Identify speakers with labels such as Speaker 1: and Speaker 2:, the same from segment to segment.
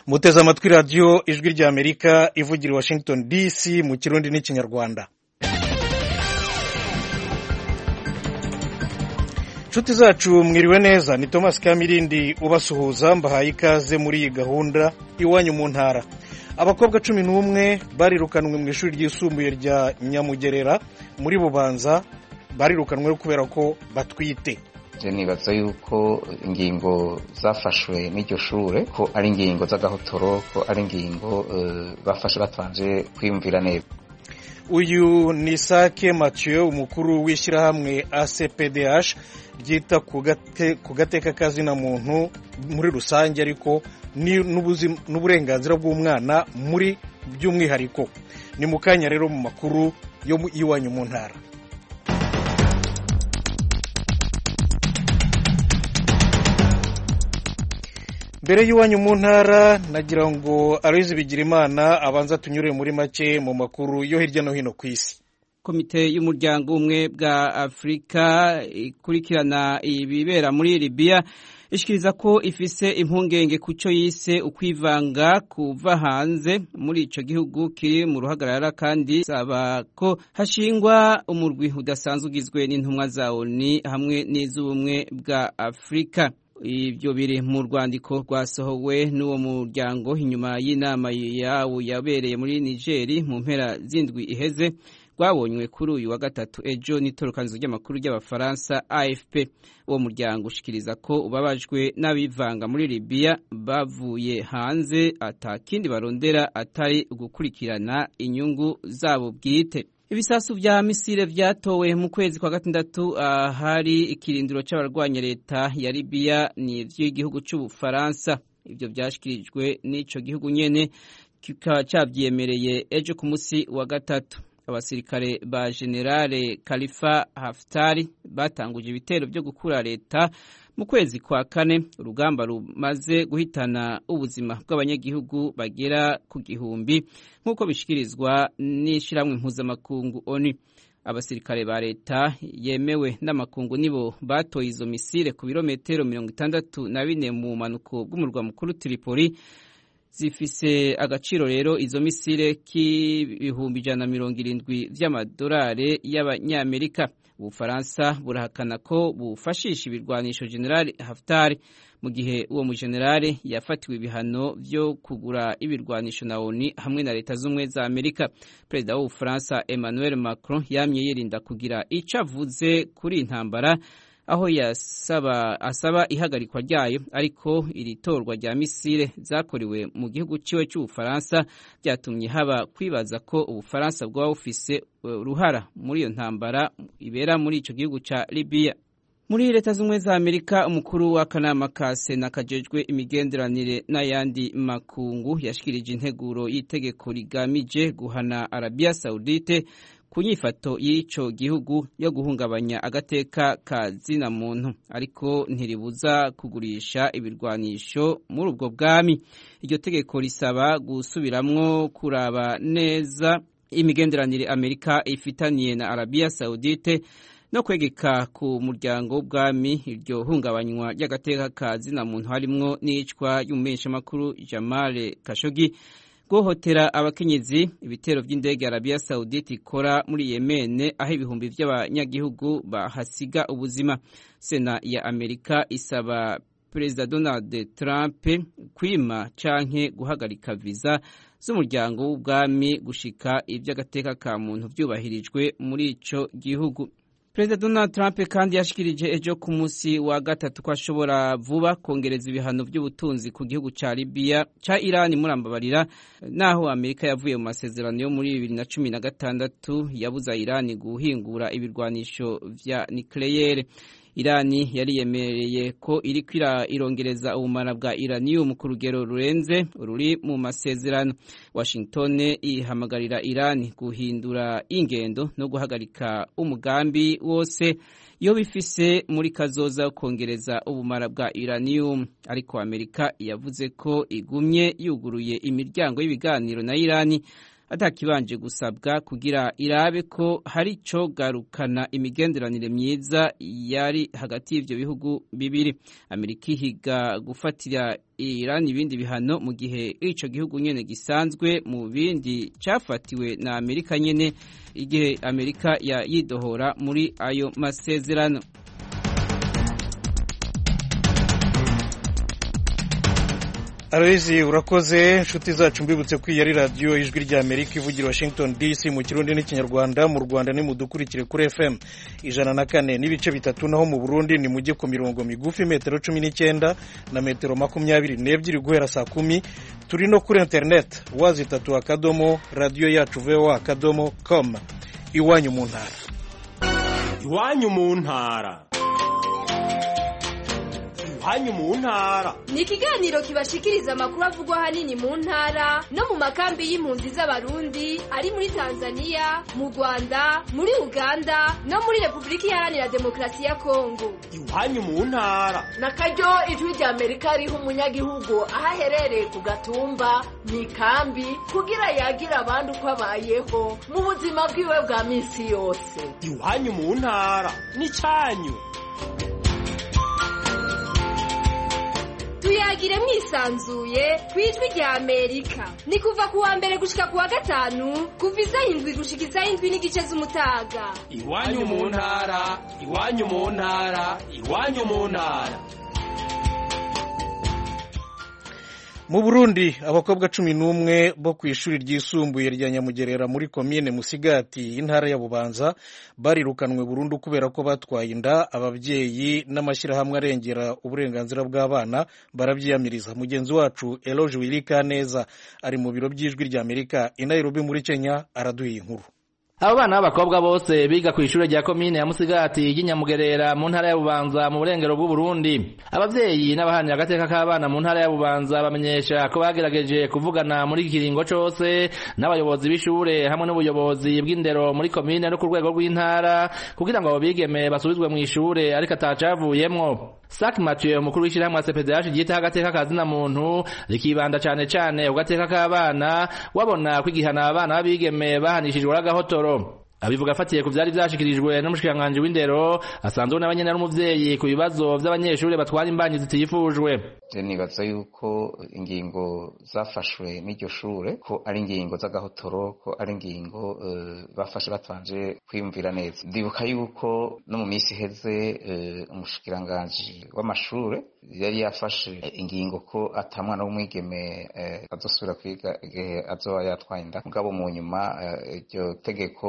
Speaker 1: muteze amatwi radiyo ijwi ry'Amerika ivugira i Washington DC mu kirundi n'ikinyarwanda. Nshuti zacu mwiriwe neza, ni Thomas Kamirindi ubasuhuza, mbahaye ikaze muri iyi gahunda iwanyu mu ntara. Abakobwa 11 barirukanwe mu ishuri ryisumbuye rya Nyamugerera muri Bubanza, barirukanwe kubera ko batwite.
Speaker 2: Nibaza yuko ingingo zafashwe n'iryo shure ko ari ingingo z'agahotoro, ko ari ingingo bafashe batanje kwiyumvira neza.
Speaker 1: Uyu ni Sake Mathieu, umukuru w'ishyirahamwe ACPDH ryita ku gateka kazina muntu muri rusange, ariko n'uburenganzira bw'umwana muri by'umwihariko. Ni mu kanya rero mu makuru yo iwanyu mu ntara. Mbere y'iwanyu mu ntara nagira ngo Aloyizi Bigirimana abanza tunyure muri make mu makuru yo hirya no hino ku isi.
Speaker 3: Komite y'umuryango umwe bwa Afrika ikurikirana ibibera muri Libya ishikiriza ko ifise impungenge kuco yise ukwivanga kuva hanze muri ico gihugu kiri mu ruhagarara, kandi saba ko hashingwa umurwi udasanzwe ugizwe n'intumwa za ONU hamwe n'iz'ubumwe bwa Afrika. Ibyo biri mu rwandiko rwasohowe n'uwo muryango inyuma y'inama yawo yabereye muri Niger mu mpera z'indwi iheze, rwabonywe kuri uyu wa gatatu ejo n'itorokanizo ry'amakuru ry'abafaransa AFP. Uwo muryango ushikiriza ko ubabajwe n'abivanga muri Libya bavuye hanze atakindi barondera atari gukurikirana inyungu zabo bwite. Ibisasu vya misile vyatowe mu kwezi kwa gatandatu hari ikirindiro c'abarwanya leta ya Libya ni vy'igihugu c'Ubufaransa. Ivyo vyashikirijwe n'ico gihugu nyene kikaba cavyemereye ejo ku musi wa gatatu. Abasirikare ba Generale Khalifa Haftar batanguje ibitero vyo gukura leta mu kwezi kwa kane, urugamba rumaze guhitana ubuzima bw'abanyagihugu bagera ku gihumbi nk'uko bishikirizwa n'ishiramwe mpuzamakungu ONU. Abasirikare ba leta yemewe n'amakungu nibo batoye izo misile ku birometero 64 mu manuko bw'umurwa mukuru Tripoli. Zifise agaciro rero izo misile k'ibihumbi 170 vy'amadolari y'abanyamerika. Ubufaransa burahakana ko bufashisha ibirwanisho General Haftar mu gihe uwo mugenerale yafatiwe ibihano vyo kugura ibirwanisho na ONU hamwe na leta z'umwe za Amerika. Perezida w'Ubufaransa Emmanuel Macron yamye yirinda kugira ico avuze kuri intambara, aho asaba ihagarikwa ryayo, ariko iri torwa rya misile zakorewe mu gihugu ciwe c'Ubufaransa byatumye haba kwibaza ko Ubufaransa bwaba bufise ruhara muri iyo ntambara ibera muri ico gihugu ca Libya. Muri leta z'umwe za Amerika, umukuru w'akanama ka Sena kajejwe imigenderanire n'ayandi makungu yashikirije integuro y'itegeko rigamije guhana Arabia Saudite ku nyifato y'ico gihugu yo guhungabanya agateka ka zina muntu, ariko ntiribuza kugurisha ibirwanisho muri ubwo bwami. Iryo tegeko risaba gusubiramwo kuraba neza imigenderanire Amerika ifitaniye na Arabia Saudite no kwegeka ku muryango w'ubwami iryo hungabanywa ry'agateka ka zina muntu, harimwo n'icwa y'umumenyeshamakuru Jamal Khashoggi, guhotera abakenyezi, ibitero vy'indege Arabia Saudite ikora muri Yemen aho ibihumbi vy'abanyagihugu bahasiga ubuzima. Sena ya Amerika isaba Perezida Donald Trump kwima canke guhagarika viza z'umuryango w'ubwami gushika ivy'agateka ka muntu vyubahirijwe muri ico gihugu. Perezida Donald Trump kandi yashikirije ejo ku musi wa gatatu ko ashobora vuba kongereza ibihano by'ubutunzi ku gihugu ca Libya ca Iran murambabarira, naho Amerika yavuye mu masezerano yo muri 2016 yabuza Iran guhingura ibirwanisho vya nucleaire. Irani yari yemereye ko iriko irongereza ubumara bwa uranium ku rugero rurenze ruri mu masezerano. Washington ihamagarira Irani guhindura ingendo no guhagarika umugambi wose iyo bifise muri kazoza kongereza ubumara bwa uranium, ariko Amerika yavuze ko igumye yuguruye imiryango y'ibiganiro na Irani atakibanje gusabwa kugira irabe ko hari ico garukana imigenderanire myiza yari hagati y'ivyo bihugu bibiri. Amerika ihiga gufatira Iran ibindi bihano mu gihe ico gihugu nyene gisanzwe mu bindi cafatiwe na Amerika nyene igihe Amerika yidohora muri ayo masezerano.
Speaker 1: Aloyizi urakoze inshuti zacu mbibutse ko iyi ari radiyo ijwi rya Amerika ivugira Washington DC mu kirundi n'ikinyarwanda. Mu Rwanda ni mudukurikire kuri FM 104.3 naho mu Burundi ni mujye ku mirongo migufi metero 19 na metero 22 guhera saa 10. Turi no kuri internet wazitatu akadomo radio yacu voa.com. Iwanyu mu ntara.
Speaker 4: Iwanyu mu ntara. Iwanyu mu ntara
Speaker 5: ni ikiganiro kibashikiriza amakuru avugwa hanini mu ntara no mu makambi y'impunzi z'abarundi ari muri Tanzania, mu Rwanda, muri Uganda no muri Republika Iharanira Demokarasi ya Kongo.
Speaker 4: Iwanyu mu ntara
Speaker 6: nakaryo ijwi rya Amerika riha umunyagihugu ahaherereye ku gatumba mu ikambi kugira yagira abandi uko abayeho mu buzima bwiwe bwa minsi yose.
Speaker 4: Iwanyu mu ntara ni cyanyu.
Speaker 5: Tuyagire mwisanzuye kwijwi rya Amerika. Ni kuva kuwa mbere gushika kuwa gatanu kuva isaha 7 gushika isaha 7 n'igice z'umutaga.
Speaker 4: Iwanyu mu ntara, iwanyu mu ntara, iwanyu mu ntara.
Speaker 1: Mu Burundi abakobwa 11 bo ku ishuri ryisumbuye rya Nyamugerera muri komine Musigati intara ya Bubanza barirukanwe burundu kubera ko batwaye inda. Abavyeyi n'amashyirahamwe arengera uburenganzira bw'abana baravyiyamiriza. Mugenzi wacu Eloge Wilikaneza ari mu biro by'ijwi rya Amerika i Nairobi muri Kenya araduha inkuru.
Speaker 7: Abo bana b'abakobwa bose biga ku ishure rya komine ya Musigati y'Inyamugerera mu ntara ya Bubanza mu burengero bw'u Burundi. Abavyeyi n'abahanira agateka k'abana mu ntara ya Bubanza bamenyesha ko bagerageje kuvugana muri kiringo cose n'abayobozi b'ishure hamwe n'ubuyobozi bw'indero muri komine no ku rwego rw'intara kugira ngo abo bigeme basubizwe mu ishure ariko atacavuyemwo. Sak Mathieu umukuru w'ishyirahamwe CPDH ryita agateka kazina muntu rikibanda cane cane ugateka k'abana wabona kwigihana abana b'abigeme bahanishijwe n'agahotoro. Abivuga afatiye ku vyari vyashikirijwe n'umushikiranganje w'indero asanzwe n'abanyene n'umuvyeyi ku bibazo vy'abanyeshure batwara imbanyi zitifujwe.
Speaker 2: Nibaza yuko ingingo zafashwe n'iryo shure ko ari ingingo z'agahotoro, ko ari ingingo bafashe batanje kwiyumvira neza. Ndibuka yuko no mu minsi heze umushikiranganje w'amashure yari yafashe ingingo ko atamwana w'umwigeme azosubira kwiga igihe azoba yatwaye inda. Mugabo mu nyuma iryo tegeko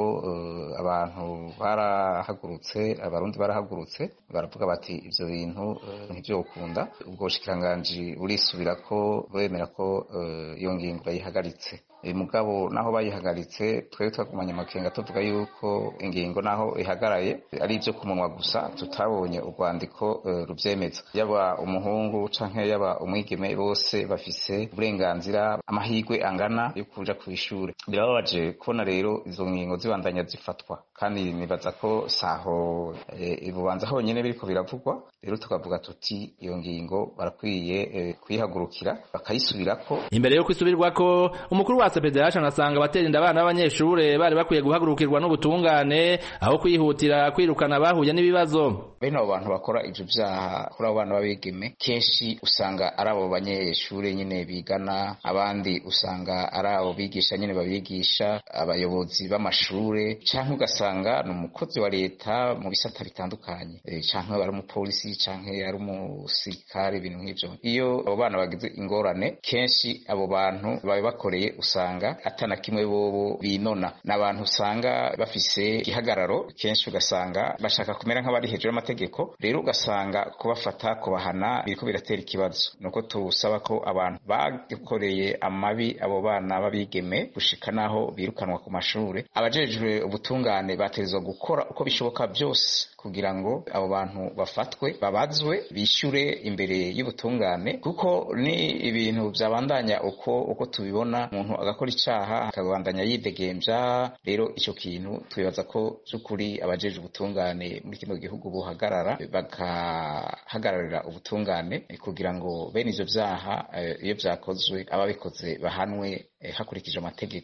Speaker 2: abantu barahagurutse, abarundi barahagurutse baravuga bati ivyo bintu ntivyokunda. Ubwo bushikiranganje burisubira ko bemera ko iyo ngingo bayihagaritse. Mugabo naho bayihagaritse twebwe twagumanye amakenga tuvuga yuko ingingo naho ihagaraye ari ivyo kumunwa gusa, tutabonye urwandiko ruvyemeza. Yaba umuhungu canke yaba umwigeme bose bafise uburenganzira amahirwe angana yo kuja kw'ishure. Birababaje kubona rero izo ngingo zibandanya zifatwa, kandi nibaza ko saho Bubanza honyene biriko biravugwa. Rero tukavuga tuti iyo ngingo barakwiye kuyihagurukira bakayisubirako.
Speaker 7: Imbere yo kwisubirwako umukuru wa CPDH anasanga baterinda abana b'abanyeshure bari bakwiye guhagurukirwa n'ubutungane aho kwihutira kwirukana bahuye n'ibibazo.
Speaker 2: Bene abo bantu bakora ivyo vyaha kuri abo bana babigeme kenshi usanga ari abo banyeshure nyene bigana, abandi usanga ari abo bigisha nyene babigisha, abayobozi b'amashure, canke ugasanga n'umukozi wa leta mu bisata bitandukanye, canke ari umupolisi canke ari umusirikare, ibintu nk'ivyo. Iyo abo bana bagize ingorane kenshi abo bantu babibakoreye usanga atana kimwe bobo binona. N'abantu usanga bafise igihagararo, kenshi ugasanga bashaka kumera nk'abari hejuru y'amategeko. Rero ugasanga kubafata kubahana biriko biratera ikibazo. Nuko tusaba ko abantu bagikoreye amabi abo bana babigeme gushika naho birukanwa ku mashure, abajejwe ubutungane bategerezwa gukora uko bishoboka byose kugira ngo abo bantu bafatwe, babazwe, bishyure imbere y'ubutungane, kuko ni ibintu byabandanya uko tubibona, umuntu agakora icyaha akabandanya yidegembya. Rero icyo kintu twibaza ko by'ukuri abajeje ubutungane muri kino gihugu buhagarara bagahagararira ubutungane kugira ngo bene ivyo vyaha iyo vyakozwe ababikoze bahanwe hakurikije amategeko.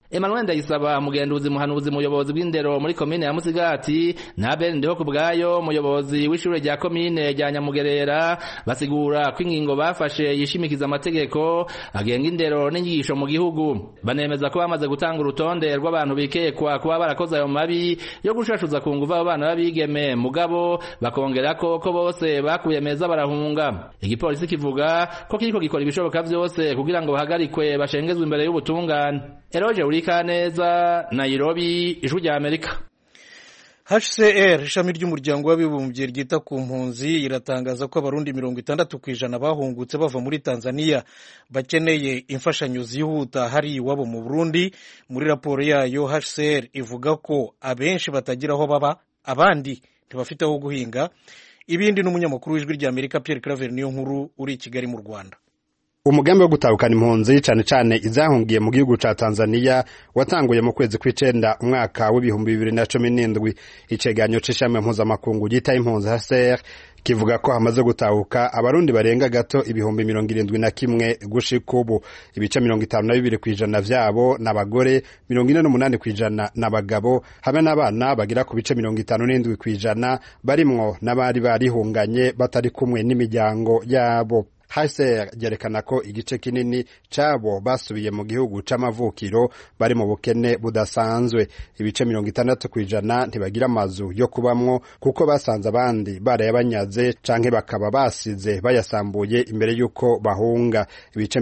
Speaker 7: Emmanuel Ndayisaba mugenduzi muhanuzi muyobozi bw'indero muri komine ya Musigati na Ben Ndiho kubwayo muyobozi w'ishure rya komine rya Nyamugerera basigura ko ingingo bafashe yishimikiza amategeko agenga indero n'inyigisho mu gihugu. Banemeza ko bamaze gutanga urutonde rw'abantu bikekwa kuba barakoze ayo mabi yo gushashuza ku nguvu abana babigeme mugabo bakongera ko bose bakuye meza barahunga. Igipolisi kivuga ko kiriko gikora ibishoboka vyose kugira ngo bahagarikwe bashengezwe imbere y'ubutungane. Eroje Urikaneza, Nairobi, Ijwi rya Amerika.
Speaker 1: HCR ishami ry'umuryango w'abibumbye ryita ku mpunzi iratangaza ko abarundi 60% bahungutse bava muri Tanzania bakeneye imfashanyo zihuta hari iwabo mu Burundi. Muri raporo yayo HCR ivuga ko abenshi batagira aho baba, abandi ntibafite aho guhinga. Ibindi n'umunyamakuru w'Ijwi rya Amerika Pierre Claver niyo nkuru uri i Kigali mu Rwanda.
Speaker 8: Umugambi wo gutahukana impunzi cane izahungiye mu gihugu ca Tanzania watanguye mu kwezi kw'icenda umwaka w'ibihumbi 2017. Iceganyo c'ishami mpuzamakungu ryita impunzi HCR kivuga ko hamaze gutahuka abarundi barenga gato ibihumbi 71 gushika ubu. Ibice 52% vyabo n'abagore, 48% n'abagabo, hamwe n'abana bagira ku bice 57% barimwo n'abari barihunganye batari kumwe n'imiryango yabo. HCR yerekana ko igice kinini cabo basubiye mu gihugu c'amavukiro bari mu bukene budasanzwe. Ibice 60% ntibagira amazu yo kubamwo kuko basanze abandi barayabanyaze canke bakaba basize bayasambuye imbere yuko bahunga. Ibice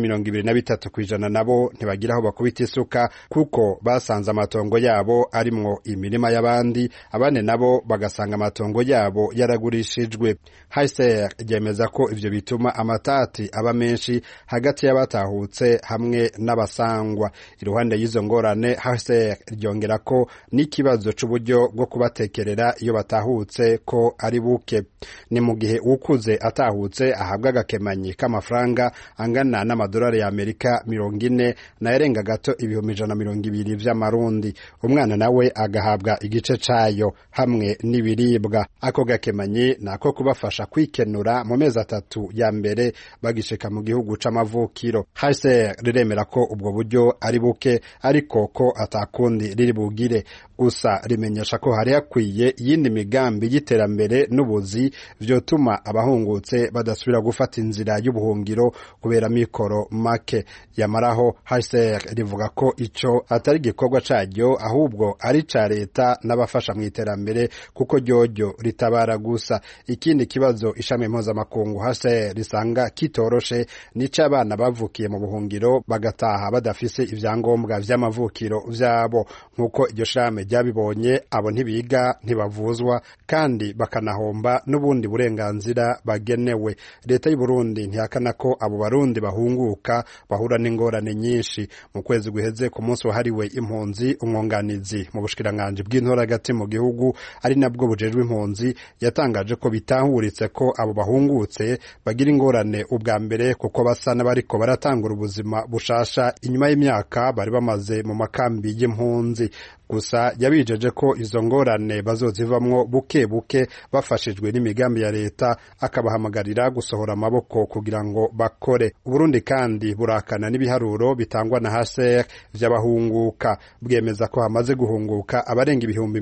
Speaker 8: 23% nabo ntibagira aho bakubita isuka kuko basanze amatongo yabo arimwo imirima y'abandi, abane nabo bagasanga amatongo yabo yaragurishijwe. HCR yemeza ko ivyo bituma amata aba menshi hagati y'abatahutse hamwe n'abasangwa. Iruhande y'izo ngorane HCR ryongera ko n'ikibazo c'uburyo bwo kubatekerera iyo batahutse ko ari buke. Ni mu gihe ukuze atahutse ahabwa agakemanyi k'amafaranga angana n'amadolari ya Amerika 40 na yarenga gato ibihumbi 120 vy'amarundi. Umwana nawe agahabwa igice cayo hamwe n'ibiribwa. Ako gakemanyi nako kubafasha kwikenura mu mezi 3 ya mbere bagishika mu gihugu c'amavukiro. HCR riremera ko ubwo buryo ari buke ariko ko atakundi riri bugire. Gusa rimenyesha ko hari yakwiye yindi migambi y'iterambere n'ubuzi vyotuma abahungutse badasubira gufata inzira y'ubuhungiro kubera mikoro make. Yamaraho HCR rivuga ko ico atari gikorwa caryo ahubwo ari ca leta n'abafasha mu iterambere kuko ryoryo ritabara gusa. Ikindi kibazo ishami mpuzamakungu HCR risanga kitoroshe nico abana bavukiye mu buhungiro bagataha badafise ivyangombwa vy'amavukiro vyabo. Nkuko iryo shame ryabibonye, abo ntibiga, ntibavuzwa kandi bakanahomba n'ubundi burenganzira bagenewe. Leta y'u Burundi ntihakana ko abo barundi bahunguka bahura n'ingorane nyinshi. Mu kwezi guheze ku munsi wahariwe impunzi, umwunganizi mu bushikiranganje bw'intora hagati mu gihugu ari nabwo bujejwe impunzi yatangaje ko bitahuritse ko abo bahungutse bagira ingorane ubwa mbere kuko basa n'abariko baratangura ubuzima bushasha inyuma y'imyaka bari bamaze mu makambi y'impunzi. Gusa yabijeje ko izo ngorane bazozivamwo buke buke bafashijwe n'imigambi ya leta, akabahamagarira gusohora amaboko kugira ngo bakore. Uburundi kandi burakana n'ibiharuro bitangwa na HCR vy'abahunguka. Bwemeza ko hamaze guhunguka abarenga ibihumbi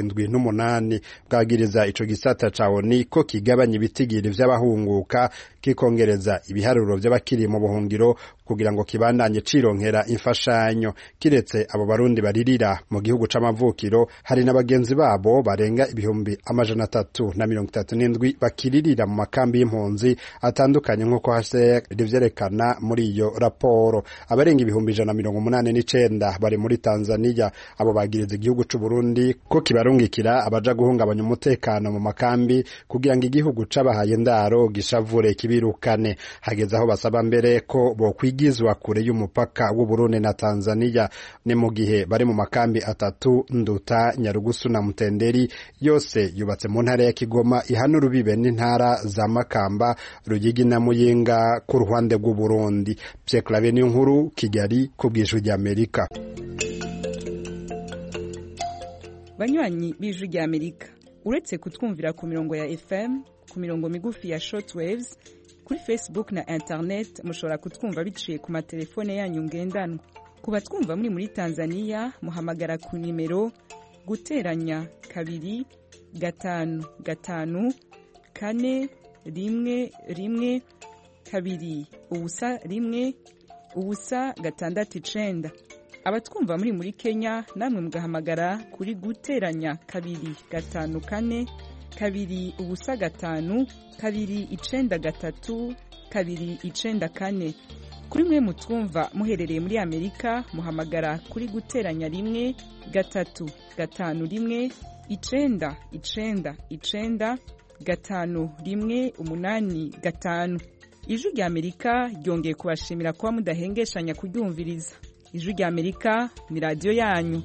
Speaker 8: 78. Bwagiriza ico gisata ca ONU ko kigabanya ibitigiri vy'abahunguka kikongereza ibiharuro vy'abakiri mu buhungiro kugira ngo kibandanye cironkera imfashanyo. Kiretse abo barundi baririra mu gihugu c'amavukiro, hari n'abagenzi babo barenga ibihumbi 337 bakiririra mu makambi y'impunzi atandukanye nk'uko HCR rivyerekana muri iyo raporo. Abarenga ibihumbi 189 bari muri Tanzania. Abo bagiriza igihugu c'u Burundi ko kibarungikira abaja guhungabanya umutekano mu makambi kugira ngo igihugu c'abahaye ndaro gishavure kibirukane. Hageze aho basaba mbere ko bokwigizwa kure y'umupaka w'u Burundi na Tanzania. Ni mu gihe bari mu makambi atatu, Nduta, Nyarugusu na Mutenderi, yose yubatse mu ntara ya Kigoma ihana urubibe n'intara za Makamba, Ruyigi na Muyinga ku ruhande rw'u Burundi. Pierre Claver nkuru, Kigali, ku bw'Ijwi rya Amerika.
Speaker 9: Banywanyi b'Ijwi rya Amerika, uretse kutwumvira ku mirongo ya FM, ku mirongo migufi ya shortwaves, kuri Facebook na internet mushobora kutwumva biciye ku matelefone yanyu ngendanwa. ku batwumva muri Tanzania muhamagara ku nimero guteranya 2 5 5 4 1 1 2 ubusa 1 ubusa 6 abatwumva muri Kenya namwe mugahamagara kuri guteranya 2 5 4 2 ubusa 5 2 9 3 2 9 kuri mwe mutwumva muherereye muri Amerika muhamagara kuri guteranya 1 3 5 1 9 9 5 1 8 5 Ijwi rya Amerika ryongeye kubashimira kuba mudahengeshanya kuryumviriza. Ijwi rya Amerika ni radio yanyu.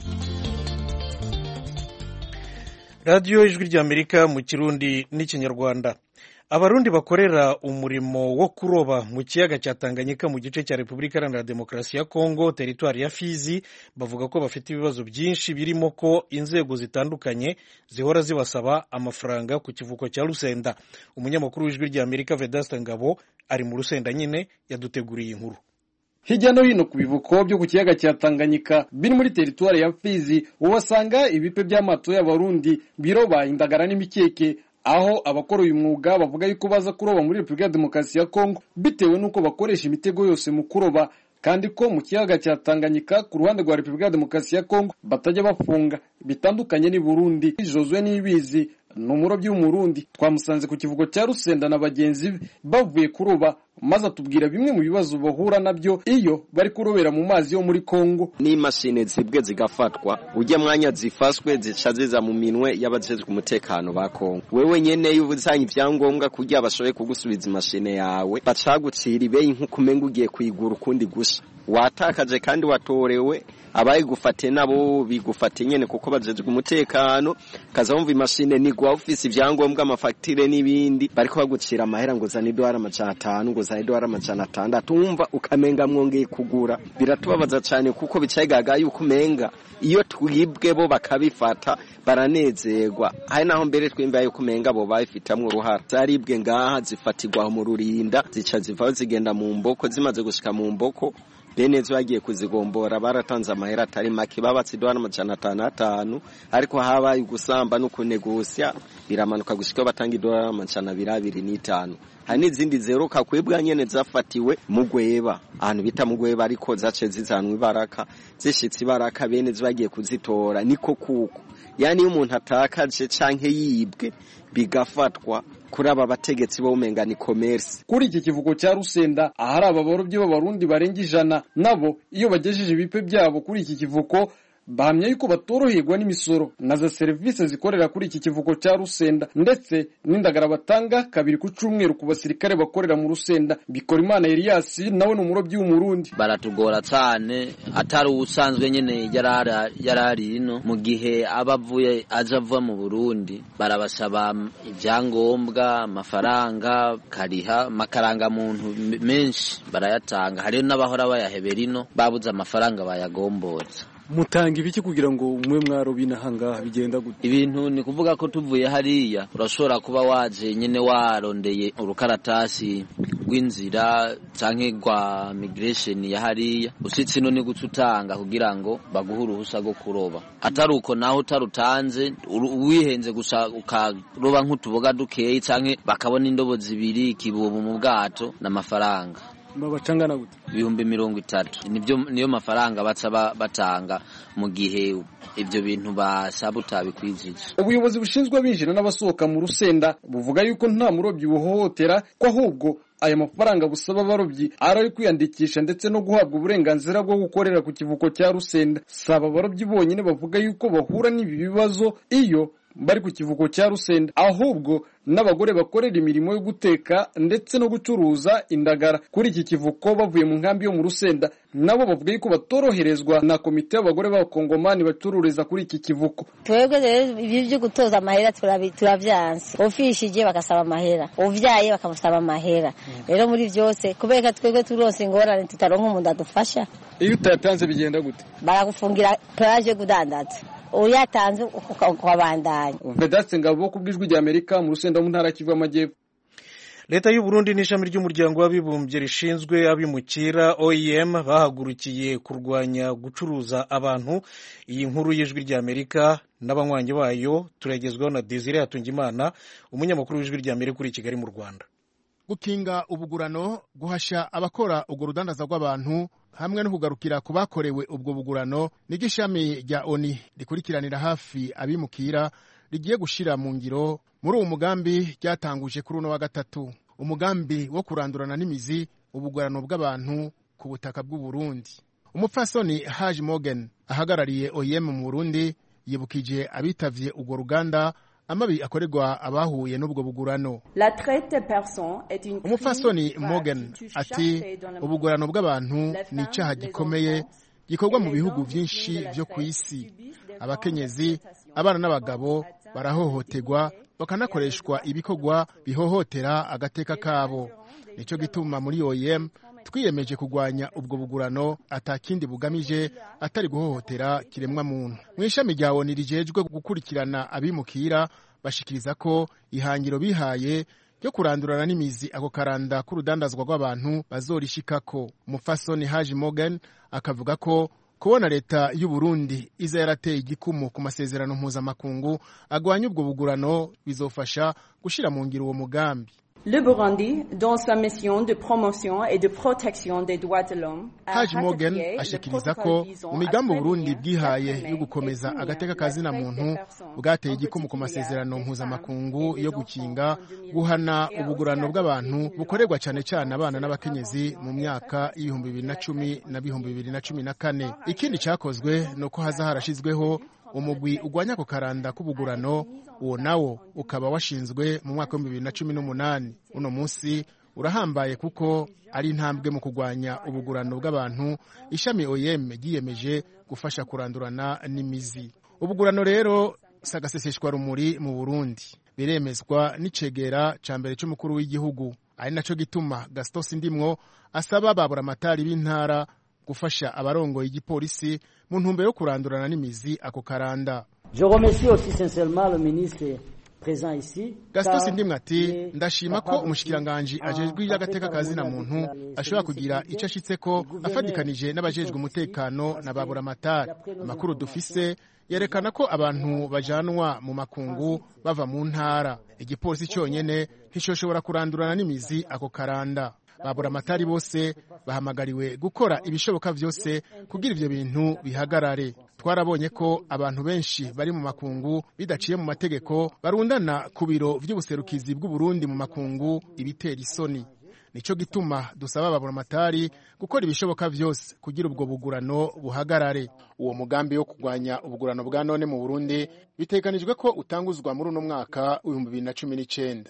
Speaker 1: Radio Ijwi rya Amerika mu Kirundi n'Ikinyarwanda. Abarundi bakorera umurimo wo kuroba mu kiyaga cya Tanganyika mu gice cya Repubulika Iharanira Demokarasi ya Kongo, teritwari ya Fizi, bavuga ko bafite ibibazo byinshi birimo ko inzego zitandukanye zihora zibasaba amafaranga ku kivuko cya Rusenda. Umunyamakuru w'Ijwi rya Amerika Vedaste Ngabo ari mu Rusenda nyine yaduteguriye inkuru.
Speaker 10: Hirya no hino ku bivuko byo ku kiyaga cya Tanganyika biri muri teritwari ya Fizi ubasanga ibipe by'amato y'abarundi biroba indagara n'imikeke, aho abakora uyu mwuga bavuga yuko baza kuroba muri Repubulika ya Demokarasi ya Kongo bitewe nuko bakoresha imitego yose mu kuroba, kandi ko mu kiyaga cya Tanganyika ku ruhande rwa Repubulika ya Demokarasi ya Kongo batajya bafunga bitandukanye ni Burundi. Josue Nibizi n'umurobyi w'umurundi twamusanze ku kivuko cya Rusenda na bagenzi be bavuye kuroba, maze atubwira bimwe mu bibazo bahura nabyo iyo bari kurobera mu mazi yo muri Kongo.
Speaker 11: Ni mashine zibwe zigafatwa, ujya mwanya zifashwe zica ziza mu minwe y'abajejwe umutekano ba Kongo. Wewe nyene y'ubuzanye ivyangombwa kugira bashoboye kugusubiza imashine yawe bacagucira ibeyi nk'ukumenga ugiye kwigura ukundi gusha, watakaje kandi watorewe abaye gufate nabo bigufate nyene kuko bajejwe umutekano kaza wumva imashine ni gwa office ivyangombwa amafaktire n'ibindi bariko bagucira amahera ngo za $500 ngo za $600 umva ukamenga mwongeye kugura. Biratubabaza cyane kuko bicayigaga yuko umenga iyo twibwe bo bakabifata baranezerwa, hari naho mbere twimbaye yuko umenga bo bayifitamwe uruhara. Zaribwe ngaha zifatirwa mu rurinda zica zivaho zigenda mu mboko, zimaze gushika mu mboko bene zo bagiye kuzigombora baratanze amahera atari make babatse $500, ariko habaye gusamba no kunegosya biramanuka gushika batanga $225. hari n'izindi zeruka kwebwa nyene zafatiwe mu Gweba, ahantu bita mu Gweba, ariko zace zizanwe Baraka, zishitse Baraka bene zo bagiye kuzitora. Niko kuko yani umuntu atakaje canke yibwe bigafatwa kuri aba bategetsi bo umenga ni commerce.
Speaker 10: Kuri iki kivuko cya Rusenda ahari ababorobyi b'abarundi barenga 100, nabo iyo bagejeje ibipe byabo kuri iki kivuko bahamya yuko batoroherwa n'imisoro na za service zikorera kuri iki kivuko cya Rusenda, ndetse n'indagara batanga 2 ku cyumweru ku basirikare bakorera mu Rusenda. Bikorimana Elias nawe n'umurobyi w'umurundi.
Speaker 12: Baratugora cyane, atari ubusanzwe nyene yarari ino mu gihe abavuye azavuye mu Burundi barabasaba ibyangombwa, amafaranga, kariha makaranga muntu menshi barayatanga. Hari n'abahora bayahebera ino babuze amafaranga bayagomboza.
Speaker 10: Mutanga ibiki kugira ngo umwe mwarobina hanga bigenda gute?
Speaker 12: Ibintu ni kuvuga ko tuvuye hariya urashobora kuba waje nyene warondeye urukaratasi rw'inzira canke rwa migration ya hariya, usitse ino ni gututanga kugira ngo baguhe uruhusa rwo kuroba. Atari uko naho utarutanze wihenze gusa ukaroba nk'utuboga dukeyi canke bakabona indobo zibiri ikibubu mu bwato n'amafaranga
Speaker 10: babacangana gute?
Speaker 12: 30,000 niyo mafaranga batanga mu gihe ibyo bintu basaba utabikwijije.
Speaker 10: Ubuyobozi bushinzwe abinjira n'abasohoka mu Rusenda buvuga yuko nta murobyi buhohotera, ko ahubwo aya mafaranga busaba abarobyi ari kwiyandikisha ndetse no guhabwa uburenganzira bwo gukorera ku kivuko cya Rusenda. Saba abarobyi bonyine bavuga yuko bahura n'ibi bibazo iyo bari ku kivuko cya Rusenda, ahubwo n'abagore bakorera imirimo yo guteka ndetse no gucuruza indagara kuri iki kivuko bavuye mu nkambi yo mu Rusenda, nabo bavuga yuko batoroherezwa na komite y'abagore b'abakongomani bacururiza kuri iki kivuko.
Speaker 13: Twebwe rero ibi byo gutoza amahera turavyanse, ofishije bakasaba amahera, uvyaye bakamusaba amahera. Rero muri byose kubera twebwe turonse ingorane tutaronka umuntu adufasha.
Speaker 10: Iyo utatanze bigenda gute?
Speaker 13: Baragufungira plage gudandaza, uyatanze ukabandanya.
Speaker 10: Vedaste Ngabo kubw'Ijwi rya Amerika mu Rusenda mu ntara Kivu y'Amajyepfo.
Speaker 1: leta y'u Burundi n'ishami ry'umuryango w'abibumbye rishinzwe abimukira OIM bahagurukiye kurwanya gucuruza abantu. Iyi nkuru y'ijwi ry'Amerika n'abanywanyi bayo turagezwaho na Desire Hatungimana, umunyamakuru w'ijwi ry'Amerika kuri Kigali mu Rwanda.
Speaker 14: Gukinga ubugurano, guhasha abakora ubwo rudandaza rw'abantu hamwe no kugarukira ku bakorewe ubwo bugurano niryo ishami rya ONU rikurikiranira hafi abimukira rigiye gushira mu ngiro muri uwo mugambi ryatanguje kuri uno wa gatatu. Umugambi wo kurandurana n'imizi ubugurano bw'abantu ku butaka bw'u Burundi. Umupfasoni Haji Morgan ahagarariye OIM mu Burundi yibukije abitavye ubwo ruganda amabi akorerwa abahuye n'ubwo bugurano. Umupfasoni Morgan ati ubugurano bw'abantu ni icaha gikomeye gikorwa mu bihugu vyinshi vyo kw'isi. Abakenyezi, abana n'abagabo barahohoterwa bakanakoreshwa ibikorwa bihohotera agateka kabo. Nico gituma muri OIM twiyemeje kugwanya ubwo bugurano atakindi bugamije atari guhohotera kiremwa muntu. Mw'ishami rya ONU rijejwe gukurikirana abimukira bashikiriza ko ihangiro bihaye ryo kurandurana n'imizi ako karanda k'urudandazwa rw'abantu bazorishikako. Umupfasoni Haji Morgan akavuga ko kubona leta y'u Burundi iza yarateye igikumu ku masezerano mpuzamakungu agwanya ubwo bugurano bizofasha gushira mu ngiro uwo mugambi.
Speaker 15: Le Burundi, dans sa mission de promotion et de protection des droits de l'homme,
Speaker 14: Haji Morgan ashikiriza ko mu migambi Burundi bwihaye yo gukomeza agateka kazina muntu bwateye igikumu ku masezerano mpuzamakungu yo gukinga guhana ubugurano bw'abantu bukorerwa cyane cyane abana n'abakenyezi mu myaka y'ibihumbi 2010 na 2014. Ikindi cyakozwe nuko haza harashizweho umugwi ugwanya ko karanda k'ubugurano, uwo nawo ukaba washinzwe mu mwaka wa 2018. Uno munsi urahambaye kuko ari intambwe mu kugwanya ubugurano bw'abantu ishami OIM giyemeje gufasha kurandurana n'imizi. Ubugurano rero sagaseseshwa rumuri mu Burundi biremezwa n'icegera ca mbere cy'umukuru w'igihugu. Ari naco gituma Gaston Sindimwo asaba babura amatari b'intara gufasha abarongoye igipolisi mu ntumbero yo kurandurana n'imizi ako karanda.
Speaker 16: Je remercie aussi sincèrement le ministre présent ici.
Speaker 14: Gaston Sindimwe ati ndashima ko umushikiranganje ajejwe y'agateka kazina muntu ashobora kugira ico ashitseko afadikanije n'abajejwe umutekano na babura amatari. Amakuru dufise yerekana ko abantu bajanwa mu makungu bava mu ntara. Igipolisi cyonyene ntishoshobora kurandurana n'imizi ako karanda. Babura amatari bose bahamagariwe gukora ibishoboka vyose kugira ivyo bintu bihagarare. Twarabonye ko abantu benshi bari mu makungu bidaciye mu mategeko barundana ku biro vy'ubuserukizi bw'u Burundi mu makungu ibitera isoni. Nico gituma dusaba babura amatari gukora ibishoboka vyose kugira ubwo bugurano buhagarare. Uwo mugambi wo kugwanya ubugurano bwa none mu Burundi bitekanijwe ko utanguzwa muri uno mwaka wa 2019.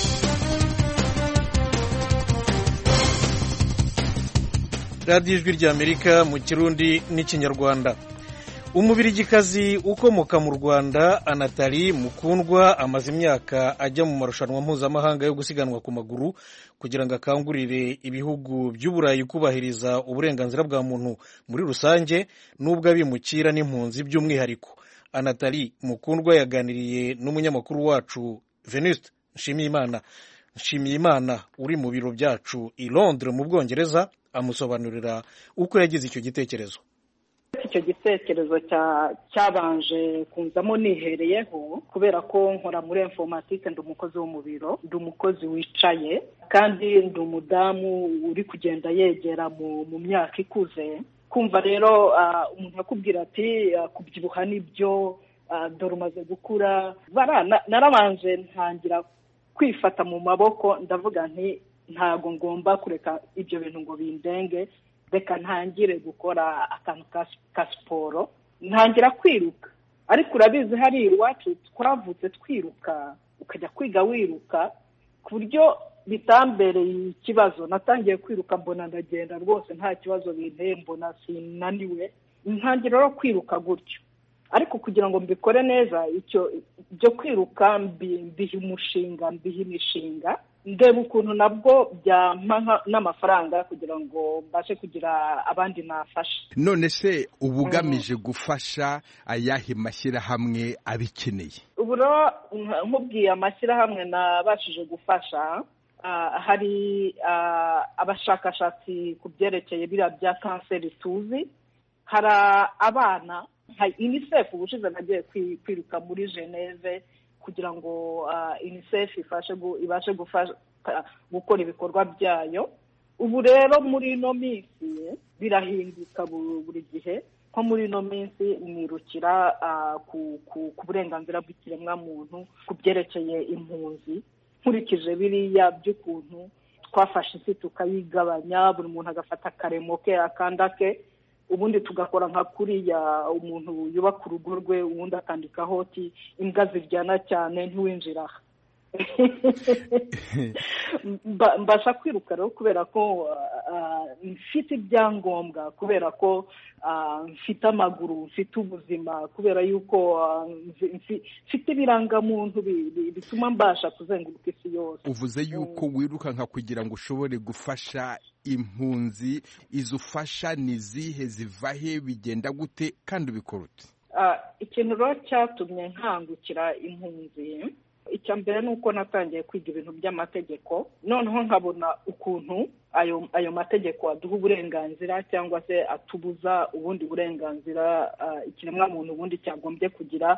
Speaker 1: Radio Ijwi ry'Amerika mu Kirundi n'Ikinyarwanda. Umubirigikazi ukomoka mu Rwanda Anatali Mukundwa amaze imyaka ajya mu marushanwa mpuzamahanga yo gusiganwa ku maguru kugira ngo akangurire ibihugu by'Uburayi kubahiriza uburenganzira bwa muntu muri rusange n'ubwo abimukira n'impunzi by'umwihariko. Anatali Mukundwa yaganiriye n'umunyamakuru wacu Venuste Nshimiyimana uri mu biro byacu i Londres mu Bwongereza amusobanurira uko yagize icyo gitekerezo.
Speaker 17: Icyo gitekerezo cyabanje kunzamo nihereyeho kubera ko nkora muri informatique, ndi umukozi wo mu biro, ndi umukozi wicaye kandi ndi umudamu uri kugenda yegera mu myaka ikuze. Kumva rero umuntu akubwira ati kubyibuha nibyo, dore umaze gukura, narabanje ntangira kwifata mu maboko ndavuga nti ntago ngomba kureka ibyo bintu ngo bindenge, reka ntangire gukora akantu ka siporo, ntangira kwiruka. Ariko urabizi hari iwacu twavutse twiruka, ukajya kwiga wiruka ku buryo bitambereye ikibazo. Natangiye kwiruka mbona ndagenda rwose nta kibazo binteye, mbona sinaniwe, ntangira rero kwiruka gutyo. Ariko kugira ngo mbikore neza byo kwiruka mbiha imishinga, ndeba ukuntu nabwo byampa n'amafaranga kugira ngo mbashe kugira abandi nafasha.
Speaker 18: None se ubugamije gufasha ayahe mashyirahamwe abikeneye?
Speaker 17: Uburo nkubwiye amashyirahamwe nabashije gufasha, hari abashakashatsi ku byerekeye biriya bya kanseri tuzi, hari abana nka UNICEF ubushize nagiye kwiruka muri Geneve kugira ngo UNICEF ibashe gukora ibikorwa byayo. Ubu rero muri ino minsi birahinduka buri gihe, nko muri ino minsi nirukira ku burenganzira bw'ikiremwamuntu ku byerekeye impunzi, nkurikije biriya by'ukuntu twafashe isi tukayigabanya, buri muntu agafata akaremo ke akanda ke, ubundi tugakora nka kuriya umuntu yubaka urugo rwe ubundi akandikaho ati imbwa ziryana cyane ntiwinjira aha. Mbasha kwiruka rero kubera ko mfite ibyangombwa, kubera ko mfite amaguru, mfite ubuzima, kubera yuko mfite ibirangamuntu bituma mbasha kuzenguruka isi yose.
Speaker 18: Uvuze yuko wiruka nka kugira ngo ushobore gufasha impunzi, izo ufasha ni zihe, zivahe, bigenda gute kandi ubikora ute?
Speaker 17: Ikintu rero cyatumye nkangukira impunzi, icya mbere ni uko natangiye kwiga ibintu by'amategeko, noneho nkabona ukuntu ayo mategeko aduha uburenganzira cyangwa se atubuza ubundi burenganzira ikiremwamuntu ubundi cyagombye kugira,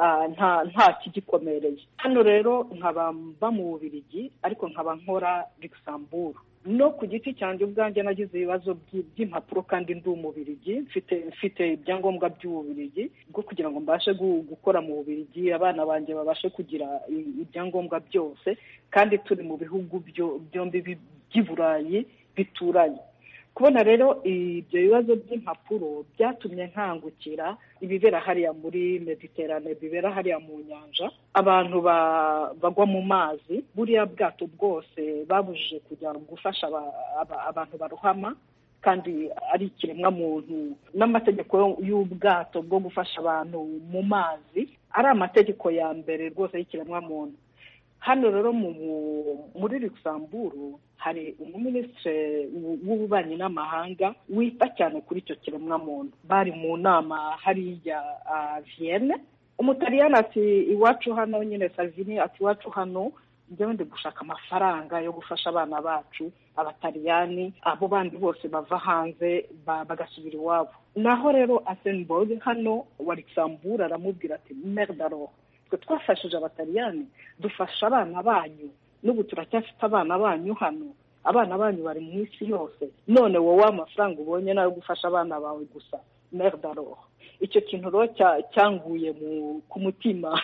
Speaker 17: nta kigikomereye. Hano rero nkaba mba mu Bubiligi ariko nkaba nkora Luxembourg. No ku giti cyanjye ubwanjye nagize ibibazo by'impapuro kandi ndi Umubiligi, mfite ibyangombwa by'Ububiligi bwo kugira ngo mbashe gukora mu Bubiligi, abana banjye babashe kugira ibyangombwa byose, kandi turi mu bihugu byombi by'i Burayi bituranye. Kubona rero ibyo bibazo by'impapuro byatumye nkangukira ibibera hariya muri Mediterane, bibera hariya mu nyanja, abantu bagwa mu mazi, buriya bwato bwose babujije kujya gufasha abantu barohama, kandi ari ikiremwamuntu. N'amategeko y'ubwato bwo gufasha abantu mu mazi ari amategeko ya mbere rwose y'ikiremwamuntu. Hano rero muri Luxembourg hari umuminisitiri w'ububanyi n'amahanga wita cyane kuri icyo kiremwamuntu. Bari mu nama hariya Vienne, Umutaliyani ati iwacu hano nyine, Salvini ati iwacu hano njyewe ndi gushaka amafaranga yo gufasha abana bacu Abataliyani, abo bandi bose bava hanze bagasubira iwabo. Naho rero Asenborg hano wa Luxembourg aramubwira ati merde alors, twafashije Abataliyani, dufasha abana banyu, n'ubu turacyafite abana banyu hano, abana banyu bari mu isi yose, none wowe amafaranga ubonye nayo gufasha abana bawe gusa, merde alors. Icyo kintu rero cyanguye ku mutima,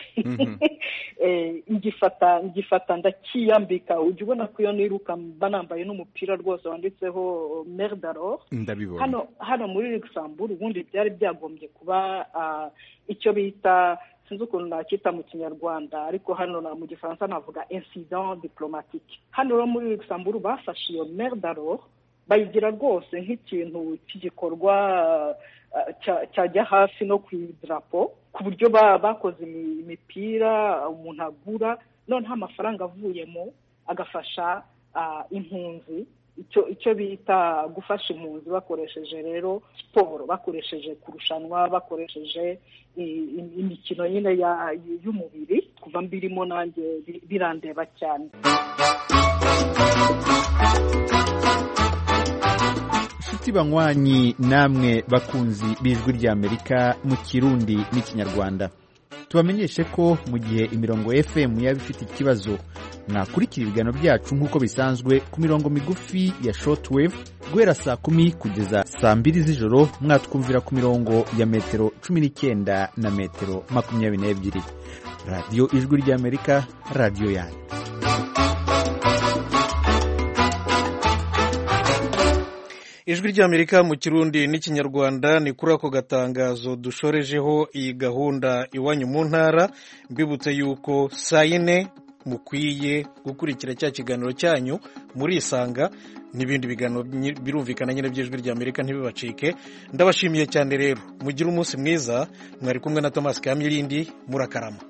Speaker 17: ngifata ndakiyambika. Ujya ubona ko iyo niruka mba nambaye n'umupira rwose wanditseho merde alors. Hano muri Luxembourg ubundi byari byagombye kuba icyo bita, sinzi ukuntu nacyita mu Kinyarwanda, ariko hano mu Gifaransa navuga incident diplomatique. Hano rero muri Luxembourg bafashe iyo merde alors bayigira rwose nk'ikintu cy'igikorwa cyajya hafi no ku idarapo, ku buryo bakoze imipira umuntu agura, noneho amafaranga avuyemo agafasha impunzi, icyo bita gufasha impunzi bakoresheje rero siporo, bakoresheje kurushanwa, bakoresheje imikino nyine y'umubiri. Kuva mbirimo nanjye birandeba cyane.
Speaker 19: Inshuti banywanyi namwe bakunzi b'Ijwi ry'Amerika mu Kirundi n'Ikinyarwanda, tubamenyeshe ko mu gihe imirongo FM yaba ifite ikibazo, mwakurikira ibiganiro byacu nk'uko bisanzwe ku mirongo migufi ya shortwave guhera saa 10 kugeza saa 2 z'ijoro. Mwatwumvira ku mirongo ya metero 19 na metero 22. Radio Ijwi ry'Amerika, radio yanyu.
Speaker 1: Ijwi ry'Amerika mu Kirundi n'Ikinyarwanda. Ni kuri ako gatangazo dushorejeho iyi gahunda iwanyu mu ntara. Mbibutse yuko saa 4 mukwiye gukurikira cya kiganiro cyanyu murisanga, n'ibindi biganiro birumvikana nyine by'Ijwi ry'Amerika ntibibacike. Ndabashimiye cyane rero, mugire umunsi mwiza. Mwari kumwe na Thomas Kamilindi, murakarama.